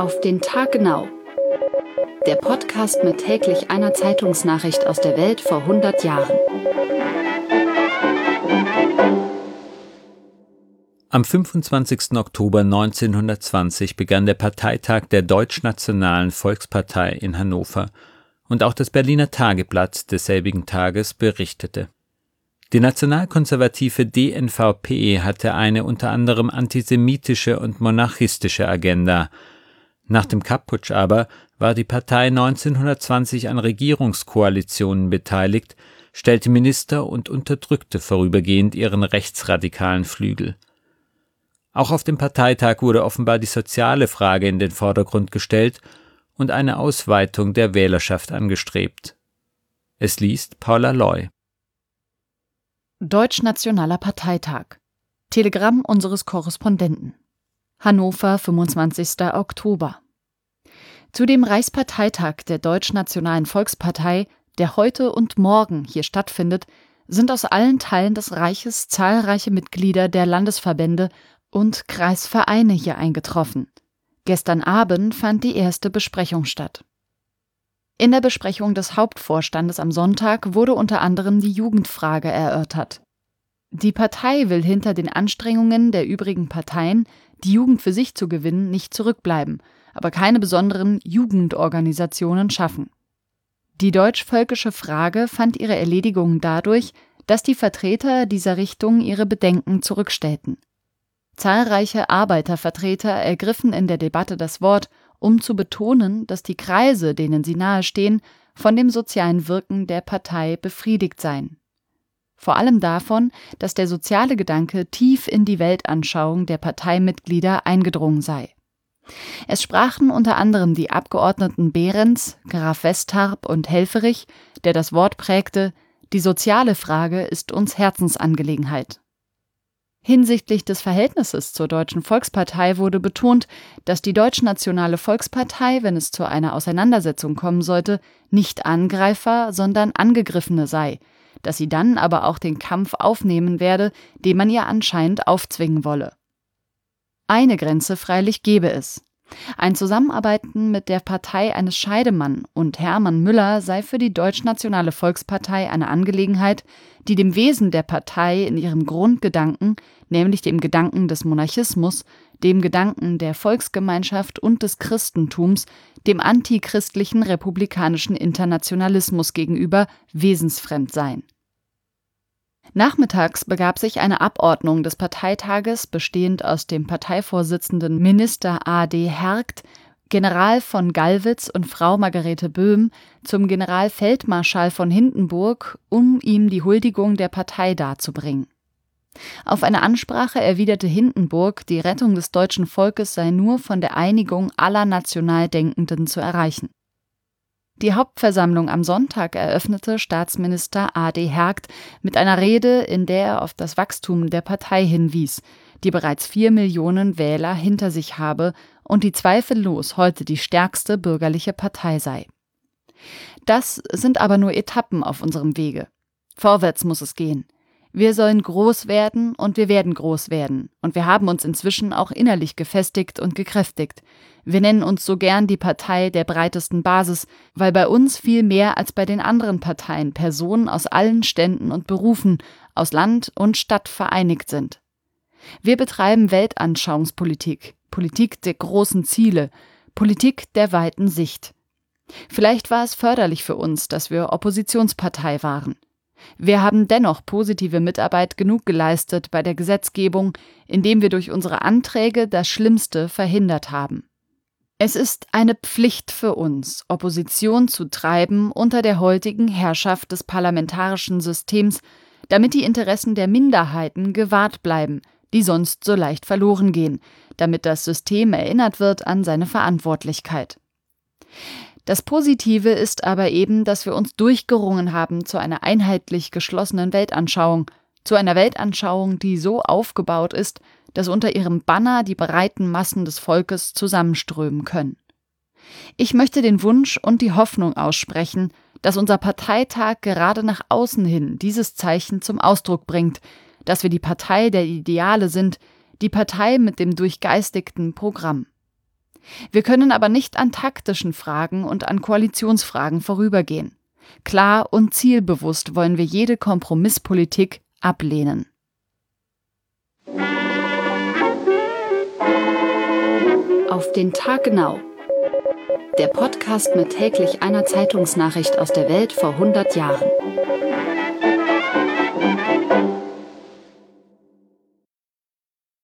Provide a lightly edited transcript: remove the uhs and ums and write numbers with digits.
Auf den Tag genau. Der Podcast mit täglich einer Zeitungsnachricht aus der Welt vor 100 Jahren. Am 25. Oktober 1920 begann der Parteitag der Deutschnationalen Volkspartei in Hannover und auch das Berliner Tageblatt desselbigen Tages berichtete. Die nationalkonservative DNVP hatte eine unter anderem antisemitische und monarchistische Agenda. Nach dem Kapp-Putsch aber war die Partei 1920 an Regierungskoalitionen beteiligt, stellte Minister und unterdrückte vorübergehend ihren rechtsradikalen Flügel. Auch auf dem Parteitag wurde offenbar die soziale Frage in den Vordergrund gestellt und eine Ausweitung der Wählerschaft angestrebt. Es liest Paula Loy. Deutschnationaler Parteitag. Telegramm unseres Korrespondenten. Hannover, 25. Oktober. Zu dem Reichsparteitag der Deutschnationalen Volkspartei, der heute und morgen hier stattfindet, sind aus allen Teilen des Reiches zahlreiche Mitglieder der Landesverbände und Kreisvereine hier eingetroffen. Gestern Abend fand die erste Besprechung statt. In der Besprechung des Hauptvorstandes am Sonntag wurde unter anderem die Jugendfrage erörtert. Die Partei will hinter den Anstrengungen der übrigen Parteien, die Jugend für sich zu gewinnen, nicht zurückbleiben, aber keine besonderen Jugendorganisationen schaffen. Die deutsch-völkische Frage fand ihre Erledigung dadurch, dass die Vertreter dieser Richtung ihre Bedenken zurückstellten. Zahlreiche Arbeitervertreter ergriffen in der Debatte das Wort, um zu betonen, dass die Kreise, denen sie nahestehen, von dem sozialen Wirken der Partei befriedigt seien. Vor allem davon, dass der soziale Gedanke tief in die Weltanschauung der Parteimitglieder eingedrungen sei. Es sprachen unter anderem die Abgeordneten Behrens, Graf Westharp und Helfferich, der das Wort prägte: Die soziale Frage ist uns Herzensangelegenheit. Hinsichtlich des Verhältnisses zur Deutschen Volkspartei wurde betont, dass die Deutschnationale Volkspartei, wenn es zu einer Auseinandersetzung kommen sollte, nicht Angreifer, sondern Angegriffene sei, dass sie dann aber auch den Kampf aufnehmen werde, den man ihr anscheinend aufzwingen wolle. Eine Grenze freilich gebe es. Ein Zusammenarbeiten mit der Partei eines Scheidemann und Hermann Müller sei für die Deutschnationale Volkspartei eine Angelegenheit, die dem Wesen der Partei in ihrem Grundgedanken, nämlich dem Gedanken des Monarchismus, dem Gedanken der Volksgemeinschaft und des Christentums, dem antichristlichen republikanischen Internationalismus gegenüber wesensfremd seien. Nachmittags begab sich eine Abordnung des Parteitages, bestehend aus dem Parteivorsitzenden Minister A.D. Hergt, General von Gallwitz und Frau Margarete Böhm, zum Generalfeldmarschall von Hindenburg, um ihm die Huldigung der Partei darzubringen. Auf eine Ansprache erwiderte Hindenburg, die Rettung des deutschen Volkes sei nur von der Einigung aller Nationaldenkenden zu erreichen. Die Hauptversammlung am Sonntag eröffnete Staatsminister A.D. Hergt mit einer Rede, in der er auf das Wachstum der Partei hinwies, die bereits 4 Millionen Wähler hinter sich habe und die zweifellos heute die stärkste bürgerliche Partei sei. Das sind aber nur Etappen auf unserem Wege. Vorwärts muss es gehen. Wir sollen groß werden und wir werden groß werden. Und wir haben uns inzwischen auch innerlich gefestigt und gekräftigt. Wir nennen uns so gern die Partei der breitesten Basis, weil bei uns viel mehr als bei den anderen Parteien Personen aus allen Ständen und Berufen, aus Land und Stadt vereinigt sind. Wir betreiben Weltanschauungspolitik, Politik der großen Ziele, Politik der weiten Sicht. Vielleicht war es förderlich für uns, dass wir Oppositionspartei waren. Wir haben dennoch positive Mitarbeit genug geleistet bei der Gesetzgebung, indem wir durch unsere Anträge das Schlimmste verhindert haben. Es ist eine Pflicht für uns, Opposition zu treiben unter der heutigen Herrschaft des parlamentarischen Systems, damit die Interessen der Minderheiten gewahrt bleiben, die sonst so leicht verloren gehen, damit das System erinnert wird an seine Verantwortlichkeit. Das Positive ist aber eben, dass wir uns durchgerungen haben zu einer einheitlich geschlossenen Weltanschauung, zu einer Weltanschauung, die so aufgebaut ist, dass unter ihrem Banner die breiten Massen des Volkes zusammenströmen können. Ich möchte den Wunsch und die Hoffnung aussprechen, dass unser Parteitag gerade nach außen hin dieses Zeichen zum Ausdruck bringt, dass wir die Partei der Ideale sind, die Partei mit dem durchgeistigten Programm. Wir können aber nicht an taktischen Fragen und an Koalitionsfragen vorübergehen. Klar und zielbewusst wollen wir jede Kompromisspolitik ablehnen. Auf den Tag genau. Der Podcast mit täglich einer Zeitungsnachricht aus der Welt vor 100 Jahren.